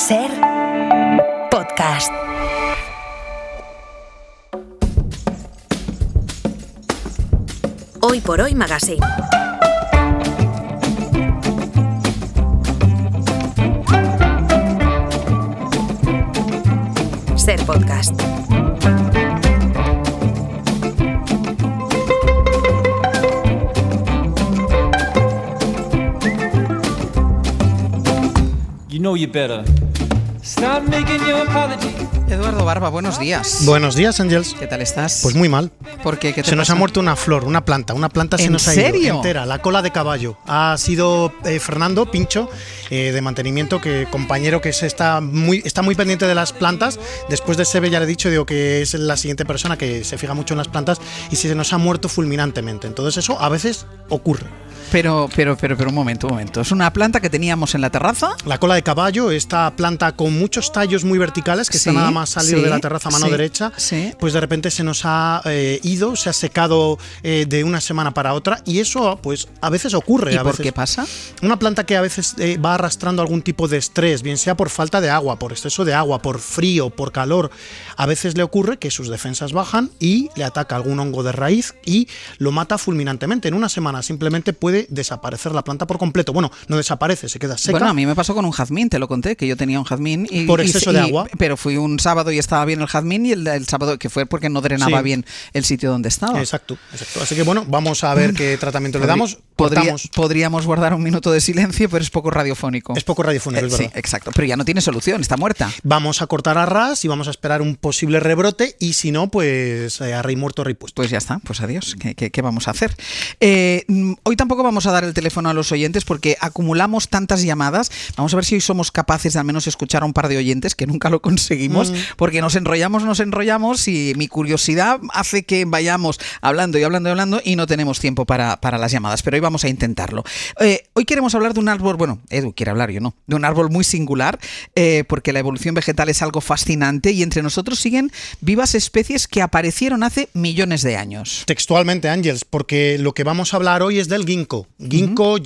Ser podcast. Hoy por Hoy Magazine. Ser podcast. You know you better stop making your apology. Eduardo Barba, buenos días. Buenos días, Ángels. ¿Qué tal estás? Pues muy mal. ¿Por qué? ¿Qué te Se nos pasa? ha muerto una flor, una planta se nos ha ido. ¿En serio? Entera, la cola de caballo. Ha sido Fernando Pincho, de mantenimiento, compañero que está muy pendiente de las plantas. Después de Sebe ya le he dicho, digo que es la siguiente persona que se fija mucho en las plantas y se nos ha muerto fulminantemente. Entonces eso a veces ocurre. Pero un momento. ¿Es una planta que teníamos en la terraza? La cola de caballo, esta planta con muchos tallos muy verticales que está nada más salir de la terraza a mano derecha, pues de repente se nos ha ido, se ha secado de una semana para otra y eso pues a veces ocurre. ¿Y por qué pasa? Una planta que a veces va arrastrando algún tipo de estrés, bien sea por falta de agua, por exceso de agua, por frío, por calor, a veces le ocurre que sus defensas bajan y le ataca algún hongo de raíz y lo mata fulminantemente. En una semana simplemente puede desaparecer la planta por completo. Bueno, no desaparece, se queda seca. Bueno, a mí me pasó con un jazmín, te lo conté, que yo tenía un jazmín y por exceso de agua. Pero fui un sábado y estaba bien el jazmín y el sábado que fue porque no drenaba bien el sitio donde estaba. Exacto. Así que bueno, vamos a ver qué tratamiento le damos. Podríamos guardar un minuto de silencio, pero es poco radiofónico. Es poco radiofónico, es verdad. Sí, exacto. Pero ya no tiene solución, está muerta. Vamos a cortar a ras y vamos a esperar un posible rebrote y si no, pues a rey muerto, rey puesto. Pues ya está, pues adiós. ¿Qué vamos a hacer? Hoy tampoco vamos a dar el teléfono a los oyentes porque acumulamos tantas llamadas. Vamos a ver si hoy somos capaces de al menos escuchar a un par de oyentes, que nunca lo conseguimos, porque nos enrollamos y mi curiosidad hace que vayamos hablando y no tenemos tiempo para las llamadas, pero hoy vamos a intentarlo. Hoy queremos hablar de un árbol, bueno, Edu quiere hablar, yo no, de un árbol muy singular, porque la evolución vegetal es algo fascinante y entre nosotros siguen vivas especies que aparecieron hace millones de años. Textualmente, Ángels, porque lo que vamos a hablar hoy es del ginkgo. Ginkgo,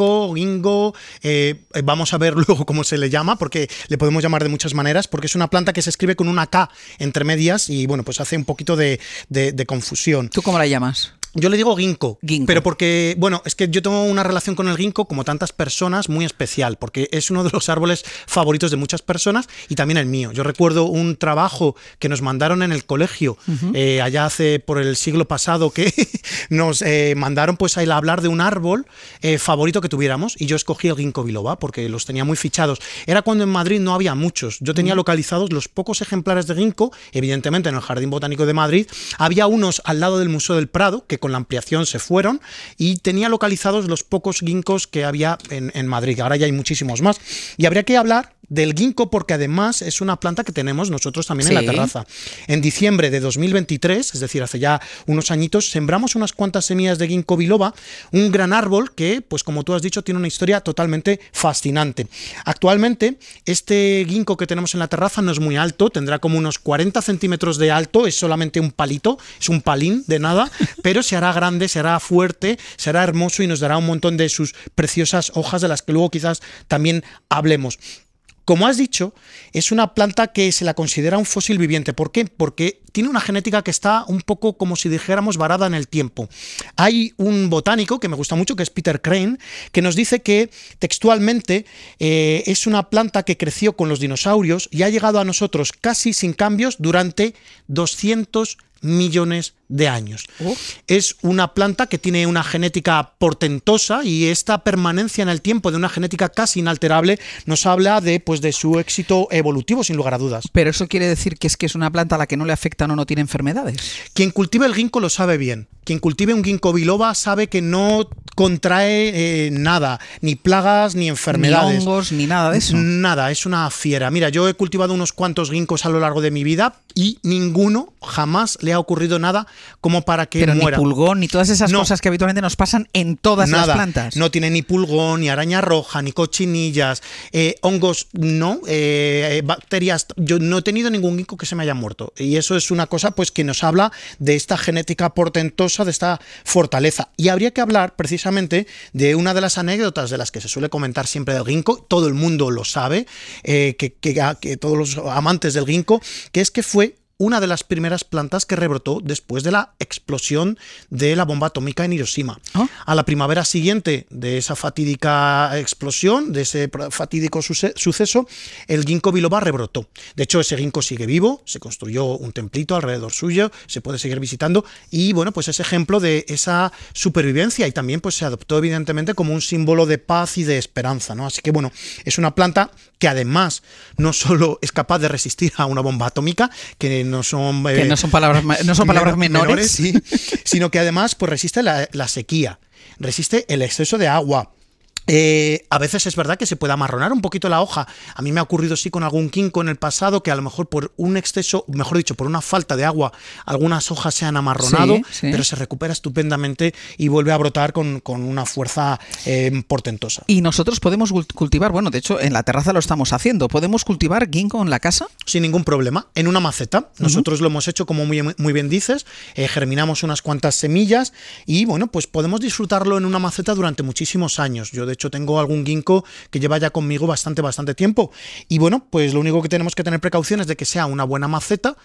vamos a ver luego cómo se le llama, porque le podemos llamar de muchas maneras, porque es una planta que se escribe con una K entre medias y bueno, pues hace un poquito de confusión. ¿Tú cómo la llamas? Yo le digo ginkgo, pero porque, bueno, es que yo tengo una relación con el ginkgo, como tantas personas, muy especial, porque es uno de los árboles favoritos de muchas personas y también el mío. Yo recuerdo un trabajo que nos mandaron en el colegio, allá por el siglo pasado, que nos mandaron pues a hablar de un árbol favorito que tuviéramos y yo escogí el ginkgo biloba porque los tenía muy fichados. Era cuando en Madrid no había muchos. Yo tenía localizados los pocos ejemplares de ginkgo, evidentemente en el Jardín Botánico de Madrid. Había unos al lado del Museo del Prado, que con la ampliación se fueron, y tenía localizados los pocos ginkgos que había en Madrid. Ahora ya hay muchísimos más. Y habría que hablar del ginkgo porque además es una planta que tenemos nosotros también en la terraza. En diciembre de 2023, es decir, hace ya unos añitos, sembramos unas cuantas semillas de ginkgo biloba, un gran árbol que, pues como tú has dicho, tiene una historia totalmente fascinante. Actualmente, este ginkgo que tenemos en la terraza no es muy alto, tendrá como unos 40 centímetros de alto, es solamente un palito, es un palín de nada, pero se hará grande, se hará fuerte, será hermoso y nos dará un montón de sus preciosas hojas de las que luego quizás también hablemos. Como has dicho, es una planta que se la considera un fósil viviente. ¿Por qué? Porque tiene una genética que está un poco, como si dijéramos, varada en el tiempo. Hay un botánico que me gusta mucho, que es Peter Crane, que nos dice que textualmente es una planta que creció con los dinosaurios y ha llegado a nosotros casi sin cambios durante 200 millones de años. Es una planta que tiene una genética portentosa y esta permanencia en el tiempo de una genética casi inalterable nos habla de su éxito evolutivo, sin lugar a dudas. Pero eso quiere decir que es una planta a la que no le afectan o no tiene enfermedades. Quien cultive el ginkgo lo sabe bien. Quien cultive un ginkgo biloba sabe que no contrae nada, ni plagas, ni enfermedades. Ni hongos, ni nada de eso. Nada, es una fiera. Mira, yo he cultivado unos cuantos ginkgos a lo largo de mi vida y ninguno jamás le ha ha ocurrido nada como para que pero muera. Ni pulgón, ni todas esas cosas que habitualmente nos pasan en todas las plantas. No tiene ni pulgón, ni araña roja, ni cochinillas, hongos, no, bacterias. Yo no he tenido ningún ginkgo que se me haya muerto. Y eso es una cosa pues que nos habla de esta genética portentosa, de esta fortaleza. Y habría que hablar precisamente de una de las anécdotas de las que se suele comentar siempre del ginkgo, todo el mundo lo sabe, que todos los amantes del ginkgo, que es que fue una de las primeras plantas que rebrotó después de la explosión de la bomba atómica en Hiroshima. A la primavera siguiente de esa fatídica explosión, de ese fatídico suceso, el ginkgo biloba rebrotó. De hecho, ese ginkgo sigue vivo, se construyó un templito alrededor suyo, se puede seguir visitando y bueno, pues es ejemplo de esa supervivencia y también pues se adoptó evidentemente como un símbolo de paz y de esperanza, ¿no? Así que bueno, es una planta que además no solo es capaz de resistir a una bomba atómica, que no son palabras menores, sí, sino que además pues resiste la sequía, resiste el exceso de agua. A veces es verdad que se puede amarronar un poquito la hoja. A mí me ha ocurrido sí con algún ginkgo en el pasado que a lo mejor por un exceso, mejor dicho, por una falta de agua, algunas hojas se han amarronado, pero se recupera estupendamente y vuelve a brotar con una fuerza portentosa. Y nosotros podemos cultivar, bueno, de hecho en la terraza lo estamos haciendo, ¿podemos cultivar ginkgo en la casa? Sin ningún problema, en una maceta. Nosotros lo hemos hecho como muy bien dices, germinamos unas cuantas semillas y bueno, pues podemos disfrutarlo en una maceta durante muchísimos años. Yo de hecho tengo algún ginkgo que lleva ya conmigo bastante tiempo y bueno, pues lo único que tenemos que tener precaución es de que sea una buena maceta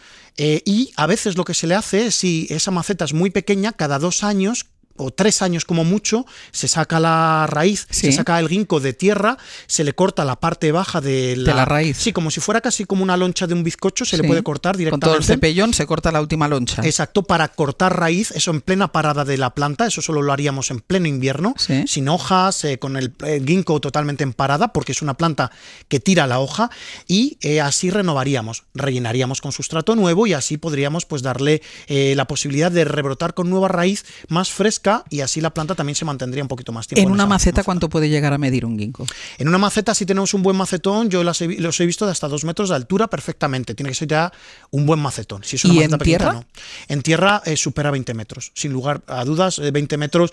y a veces lo que se le hace es, si esa maceta es muy pequeña, cada 2 años o 3 años como mucho, se saca la raíz, se saca el ginkgo de tierra, se le corta la parte baja de la raíz. Sí, como si fuera casi como una loncha de un bizcocho, se le puede cortar directamente. Con todo el cepellón se corta la última loncha. Exacto, para cortar raíz, eso en plena parada de la planta, eso solo lo haríamos en pleno invierno, sin hojas, con el ginkgo totalmente en parada, porque es una planta que tira la hoja, y así renovaríamos, rellenaríamos con sustrato nuevo y así podríamos pues darle la posibilidad de rebrotar con nueva raíz más fresca y así la planta también se mantendría un poquito más tiempo. ¿En una maceta cuánto puede llegar a medir un ginkgo? En una maceta, si tenemos un buen macetón, yo los he visto de hasta 2 metros de altura perfectamente. Tiene que ser ya un buen macetón. Si es una maceta pequeña, tierra? No. En tierra supera 20 metros. Sin lugar a dudas, 20 metros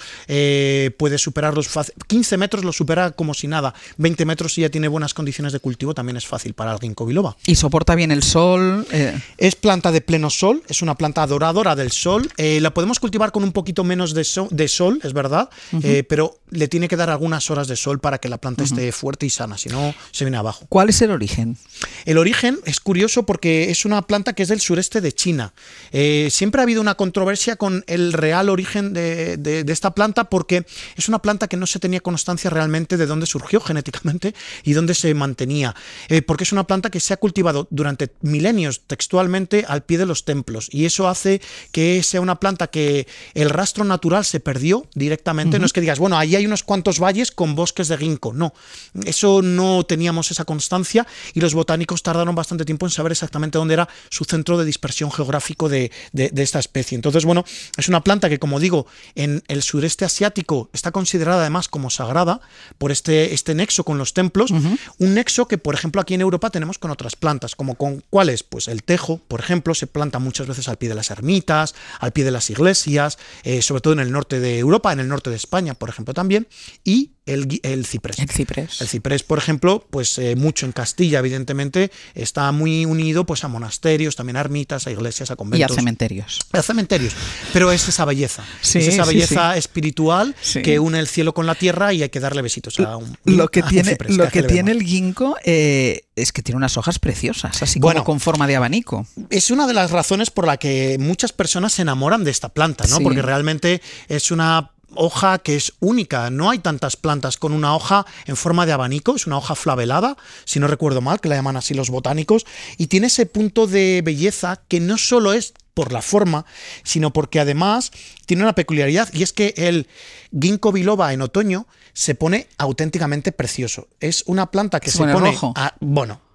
puede superarlos fácil. 15 metros lo supera como si nada. 20 metros, si ya tiene buenas condiciones de cultivo, también es fácil para el ginkgo biloba. ¿Y soporta bien el sol? Es planta de pleno sol, es una planta adoradora del sol. La podemos cultivar con un poquito menos de sol, es verdad, pero le tiene que dar algunas horas de sol para que la planta esté fuerte y sana, si no se viene abajo. ¿Cuál es el origen? El origen es curioso porque es una planta que es del sureste de China. Siempre ha habido una controversia con el real origen de esta planta porque es una planta que no se tenía constancia realmente de dónde surgió genéticamente y dónde se mantenía, porque es una planta que se ha cultivado durante milenios textualmente al pie de los templos y eso hace que sea una planta que el rastro natural se perdió directamente. No es que digas, bueno, ahí hay unos cuantos valles con bosques de ginkgo, no, eso no teníamos esa constancia y los botánicos tardaron bastante tiempo en saber exactamente dónde era su centro de dispersión geográfico de esta especie. Entonces, bueno, es una planta que, como digo, en el sureste asiático está considerada además como sagrada por este nexo con los templos, un nexo que, por ejemplo, aquí en Europa tenemos con otras plantas, como con ¿cuáles? Pues el tejo, por ejemplo, se planta muchas veces al pie de las ermitas, al pie de las iglesias, sobre todo en el norte de Europa, en el norte de España, por ejemplo, también, y el ciprés. El ciprés, por ejemplo, pues mucho en Castilla, evidentemente, está muy unido pues a monasterios, también a ermitas, a iglesias, a conventos. Y a cementerios. A cementerios. Pero es esa belleza. Es esa belleza espiritual que une el cielo con la tierra y hay que darle besitos a un Lo que ciprés, tiene el ginkgo es que tiene unas hojas preciosas, así como con forma de abanico. Es una de las razones por la que muchas personas se enamoran de esta planta, ¿no? Porque realmente es una hoja que es única, no hay tantas plantas con una hoja en forma de abanico, es una hoja flavelada, si no recuerdo mal, que la llaman así los botánicos, y tiene ese punto de belleza que no solo es por la forma, sino porque además tiene una peculiaridad y es que el ginkgo biloba en otoño se pone auténticamente precioso. Es una planta que se pone rojo.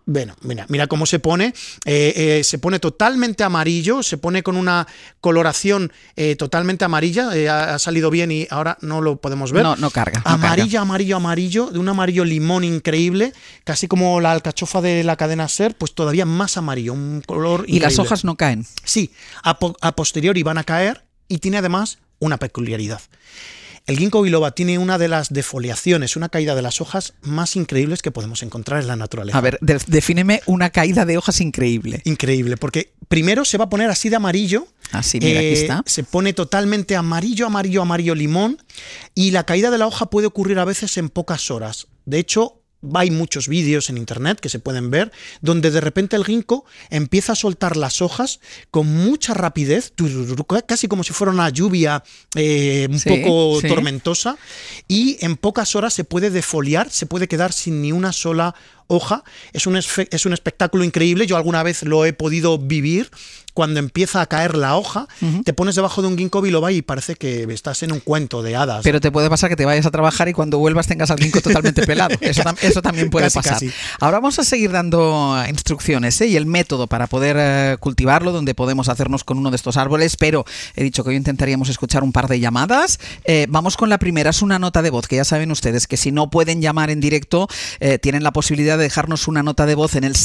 Bueno, mira cómo se pone. Se pone totalmente amarillo, se pone con una coloración totalmente amarilla. Ha salido bien y ahora no lo podemos ver. No carga. Amarillo, de un amarillo limón increíble, casi como la alcachofa de la cadena SER, pues todavía más amarillo, un color increíble. ¿Y las hojas no caen? Sí, a posteriori van a caer y tiene además una peculiaridad. El ginkgo biloba tiene una de las defoliaciones, una caída de las hojas más increíbles que podemos encontrar en la naturaleza. A ver, defíneme una caída de hojas increíble. Increíble, porque primero se va a poner así de amarillo. Así, mira, aquí está. Se pone totalmente amarillo limón, y la caída de la hoja puede ocurrir a veces en pocas horas. De hecho, hay muchos vídeos en internet que se pueden ver donde de repente el ginkgo empieza a soltar las hojas con mucha rapidez, casi como si fuera una lluvia un poco tormentosa, y en pocas horas se puede defoliar, se puede quedar sin ni una sola hoja. Es un espectáculo increíble. Yo alguna vez lo he podido vivir. Cuando empieza a caer la hoja, te pones debajo de un ginkgo biloba y parece que estás en un cuento de hadas. Pero te puede pasar que te vayas a trabajar y cuando vuelvas tengas al ginkgo totalmente pelado. Eso también puede pasar. Casi. Ahora vamos a seguir dando instrucciones y el método para poder cultivarlo, donde podemos hacernos con uno de estos árboles, pero he dicho que hoy intentaríamos escuchar un par de llamadas. Vamos con la primera, es una nota de voz, que ya saben ustedes que si no pueden llamar en directo, tienen la posibilidad de dejarnos una nota de voz en el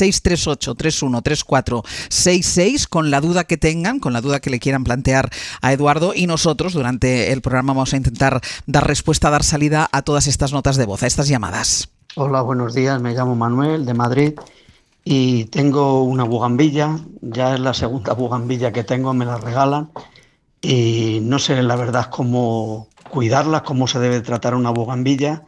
638-313466 con la duda que tengan, con la duda que le quieran plantear a Eduardo, y nosotros durante el programa vamos a intentar dar respuesta, dar salida a todas estas notas de voz, a estas llamadas. Hola, buenos días, me llamo Manuel de Madrid y tengo una bugambilla, ya es la segunda bugambilla que tengo, me la regalan y no sé la verdad cómo cuidarla, cómo se debe tratar una bugambilla,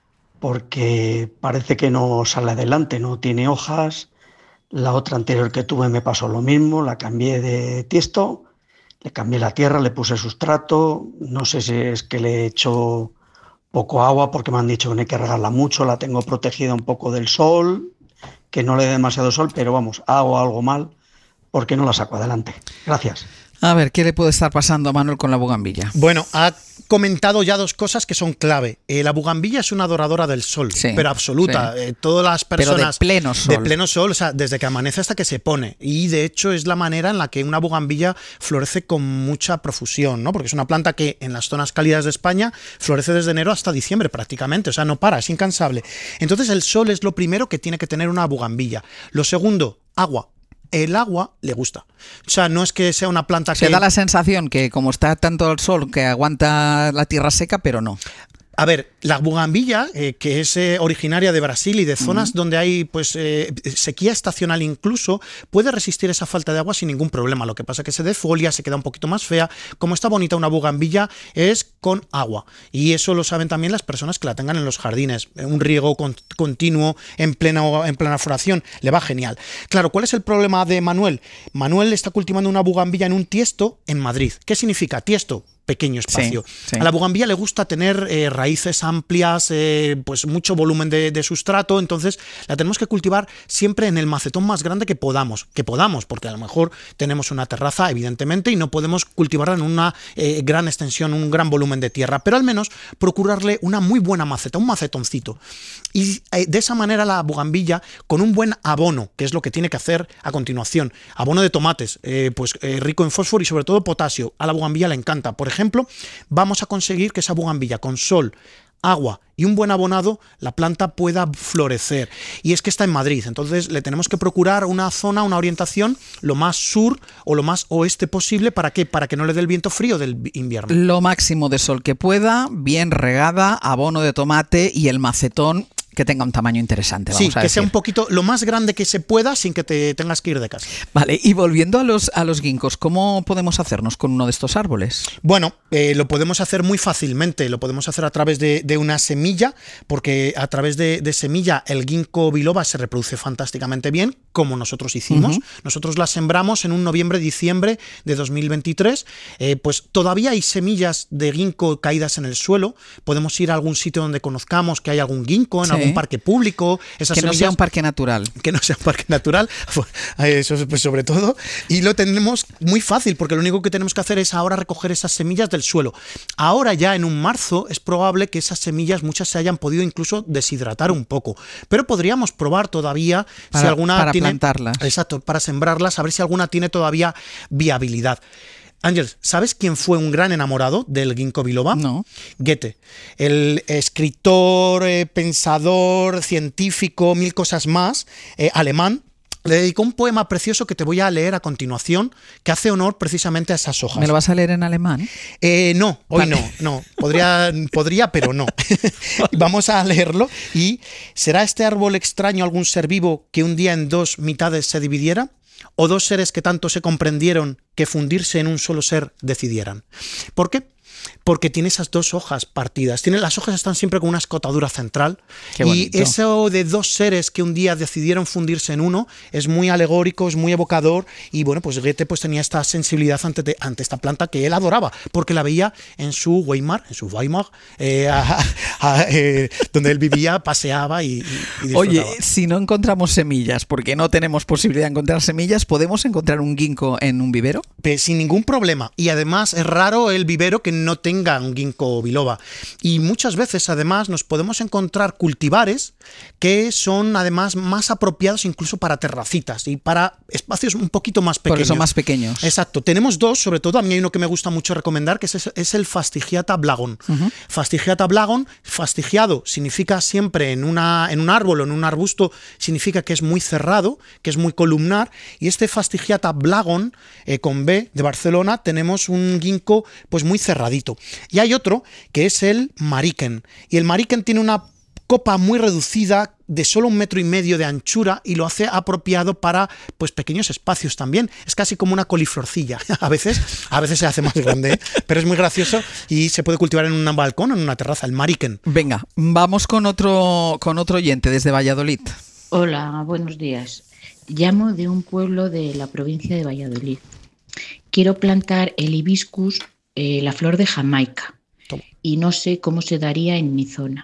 porque parece que no sale adelante, no tiene hojas. La otra anterior que tuve me pasó lo mismo, la cambié de tiesto, le cambié la tierra, le puse sustrato, no sé si es que le he hecho poco agua porque me han dicho que no hay que regarla mucho, la tengo protegida un poco del sol, que no le dé demasiado sol, pero vamos, hago algo mal porque no la saco adelante. Gracias. A ver, ¿qué le puede estar pasando a Manuel con la bugambilla? Bueno, ha comentado ya dos cosas que son clave. La bugambilla es una adoradora del sol, pero absoluta. Sí. Todas las personas... Pero de pleno sol. De pleno sol, o sea, desde que amanece hasta que se pone. Y de hecho es la manera en la que una bugambilla florece con mucha profusión, ¿no? Porque es una planta que en las zonas cálidas de España florece desde enero hasta diciembre prácticamente. O sea, no para, es incansable. Entonces el sol es lo primero que tiene que tener una bugambilla. Lo segundo, agua. El agua le gusta. O sea, no es que sea una planta que... Se da la sensación que como está tanto el sol que aguanta la tierra seca, pero no. A ver, la bugambilla, que es originaria de Brasil y de zonas donde hay pues sequía estacional incluso, puede resistir esa falta de agua sin ningún problema. Lo que pasa es que se defolia, se queda un poquito más fea. Como está bonita una bugambilla es con agua. Y eso lo saben también las personas que la tengan en los jardines. Un riego continuo en plena floración le va genial. Claro, ¿cuál es el problema de Manuel? Manuel está cultivando una bugambilla en un tiesto en Madrid. ¿Qué significa tiesto? Pequeño espacio. Sí. A la bugambilla le gusta tener raíces amplias, pues mucho volumen de sustrato, entonces la tenemos que cultivar siempre en el macetón más grande que podamos, porque a lo mejor tenemos una terraza, evidentemente, y no podemos cultivarla en una gran extensión, un gran volumen de tierra, pero al menos procurarle una muy buena maceta, un macetoncito. Y de esa manera la bugambilla, con un buen abono, que es lo que tiene que hacer a continuación, abono de tomates, rico en fósforo y sobre todo potasio, a la bugambilla le encanta. Por ejemplo, vamos a conseguir que esa bugambilla con sol, agua y un buen abonado, la planta pueda florecer. Y es que está en Madrid, entonces le tenemos que procurar una zona, una orientación lo más sur o lo más oeste posible. ¿Para qué? Para que no le dé el viento frío del invierno. Lo máximo de sol que pueda, bien regada, abono de tomate y el macetón que tenga un tamaño interesante, vamos a decir. Sea un poquito lo más grande que se pueda sin que te tengas que ir de casa. Vale, y volviendo a los ginkgos, ¿cómo podemos hacernos con uno de estos árboles? Bueno, lo podemos hacer muy fácilmente, lo podemos hacer a través de una semilla, porque a través de semilla el ginkgo biloba se reproduce fantásticamente bien, como nosotros hicimos. Nosotros la sembramos en un noviembre-diciembre de 2023, pues todavía hay semillas de ginkgo caídas en el suelo, podemos ir a algún sitio donde conozcamos que hay algún ginkgo en algún un parque público. Esas que no sea un parque natural. Que no sea un parque natural, eso pues sobre todo. Y lo tenemos muy fácil, porque lo único que tenemos que hacer es ahora recoger esas semillas del suelo. Ahora ya en un marzo es probable que esas semillas, muchas se hayan podido incluso deshidratar un poco. Pero podríamos probar todavía si alguna para tiene... plantarlas. Exacto, para sembrarlas, a ver si alguna tiene todavía viabilidad. Ángel, ¿sabes quién fue un gran enamorado del ginkgo biloba? No. Goethe, el escritor, pensador, científico, mil cosas más, alemán. Le dedicó un poema precioso que te voy a leer a continuación, que hace honor precisamente a esas hojas. ¿Me lo vas a leer en alemán? No, hoy no. Podría, pero no. Vamos a leerlo. Y ¿será este árbol extraño algún ser vivo que un día en dos mitades se dividiera? ¿O dos seres que tanto se comprendieron que fundirse en un solo ser decidieran? ¿Por qué? Porque tiene esas dos hojas partidas. Las hojas están siempre con una escotadura central. Y eso de dos seres que un día decidieron fundirse en uno es muy alegórico, es muy evocador. Y bueno, pues Goethe pues tenía esta sensibilidad ante esta planta que él adoraba, porque la veía en su Weimar, donde él vivía, paseaba y disfrutaba. Oye, si no encontramos semillas, porque no tenemos posibilidad de encontrar semillas, ¿podemos encontrar un ginkgo en un vivero? Sin ningún problema. Y además es raro el vivero que no tenga un ginkgo biloba. Y muchas veces además nos podemos encontrar cultivares que son además más apropiados incluso para terracitas y para espacios un poquito más pequeños. Porque son más pequeños. Exacto. Tenemos dos, sobre todo a mí hay uno que me gusta mucho recomendar, que es el Fastigiata blagon. Fastigiata blagon, fastigiado significa siempre en un árbol o en un arbusto, significa que es muy cerrado, que es muy columnar, y este Fastigiata blagon, con B de Barcelona, tenemos un ginkgo pues muy cerradito. Y hay otro que es el Mariken, y el Mariken tiene una copa muy reducida de solo 1,5 metros de anchura y lo hace apropiado para pues pequeños espacios también. Es casi como una coliflorcilla. A veces se hace más grande, pero es muy gracioso y se puede cultivar en un balcón o en una terraza, el Mariken. Venga, vamos con otro oyente desde Valladolid. Hola, buenos días. Llamo de un pueblo de la provincia de Valladolid. Quiero plantar el hibiscus, la flor de Jamaica, y no sé cómo se daría en mi zona.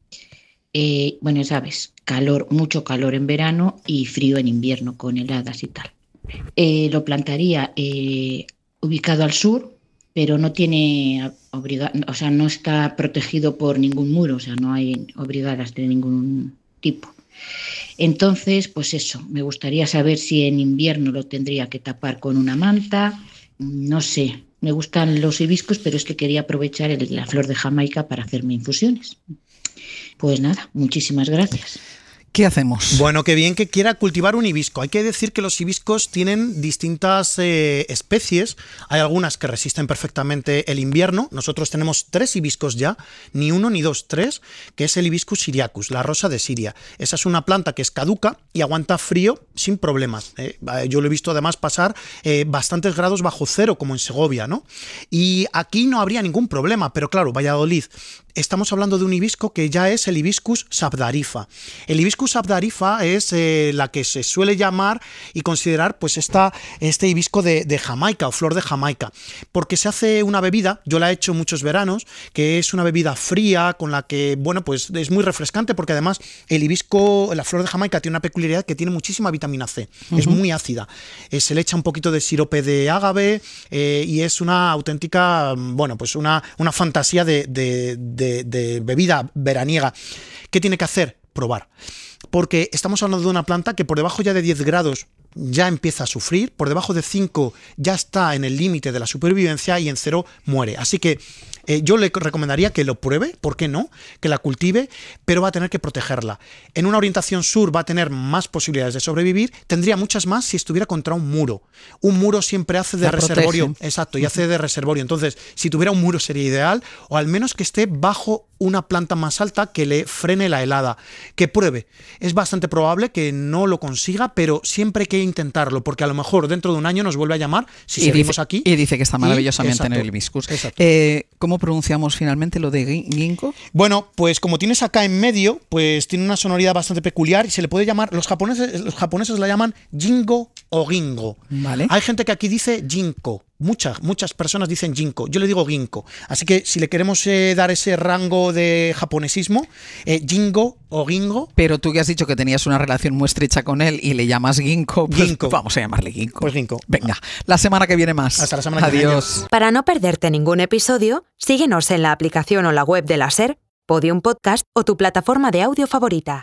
Bueno, sabes, mucho calor en verano y frío en invierno con heladas y tal. Lo plantaría ubicado al sur, pero no tiene no está protegido por ningún muro, o sea, no hay brigadas de ningún tipo. Entonces, pues eso, me gustaría saber si en invierno lo tendría que tapar con una manta, no sé. Me gustan los hibiscus, pero es que quería aprovechar la flor de Jamaica para hacerme infusiones. Pues nada, muchísimas gracias. ¿Qué hacemos? Bueno, qué bien que quiera cultivar un hibisco. Hay que decir que los hibiscos tienen distintas especies. Hay algunas que resisten perfectamente el invierno. Nosotros tenemos 3 hibiscos ya, ni 1 ni 2, 3, que es el hibiscus syriacus, la rosa de Siria. Esa es una planta que es caduca y aguanta frío sin problemas. Yo lo he visto además pasar bastantes grados bajo cero, como en Segovia, ¿no? Y aquí no habría ningún problema, pero claro, Valladolid, estamos hablando de un hibisco que ya es el hibiscus sabdarifa. El hibiscus sabdarifa es la que se suele llamar y considerar pues este hibisco de Jamaica o flor de Jamaica, porque se hace una bebida, yo la he hecho muchos veranos, que es una bebida fría con la que, bueno, pues es muy refrescante, porque además el hibisco, la flor de Jamaica, tiene una peculiaridad que tiene muchísima vitamina C, es muy ácida, se le echa un poquito de sirope de ágave y es una auténtica, bueno, pues una fantasía de bebida veraniega. ¿Qué tiene que hacer? Probar. Porque estamos hablando de una planta que por debajo ya de 10 grados ya empieza a sufrir, por debajo de 5 ya está en el límite de la supervivencia y en 0 muere. Así que yo le recomendaría que lo pruebe, ¿por qué no? Que la cultive, pero va a tener que protegerla. En una orientación sur va a tener más posibilidades de sobrevivir, tendría muchas más si estuviera contra un muro. Un muro siempre hace de reservorio. Protegen. Exacto, y hace de reservorio. Entonces, si tuviera un muro sería ideal, o al menos que esté bajo una planta más alta que le frene la helada. Que pruebe. Es bastante probable que no lo consiga, pero siempre hay que intentarlo, porque a lo mejor dentro de un año nos vuelve a llamar, si seguimos aquí. Y dice que está maravillosamente en el hibiscus. ¿Cómo pronunciamos finalmente lo de ginkgo? Bueno, pues como tienes acá en medio, pues tiene una sonoridad bastante peculiar y se le puede llamar, los japoneses la llaman jingo o gingo. Vale. Hay gente que aquí dice ginkgo, muchas personas dicen ginkgo. Yo le digo ginkgo. Así que si le queremos dar ese rango de japonesismo, ginkgo o gingo. Pero tú que has dicho que tenías una relación muy estrecha con él y le llamas ginkgo, pues Ginkgo. vamos a llamarle ginkgo. Pues ginkgo. Venga, la semana que viene más. Hasta la semana que viene. Adiós. Para no perderte ningún episodio, síguenos en la aplicación o la web de la SER, Podium Podcast o tu plataforma de audio favorita.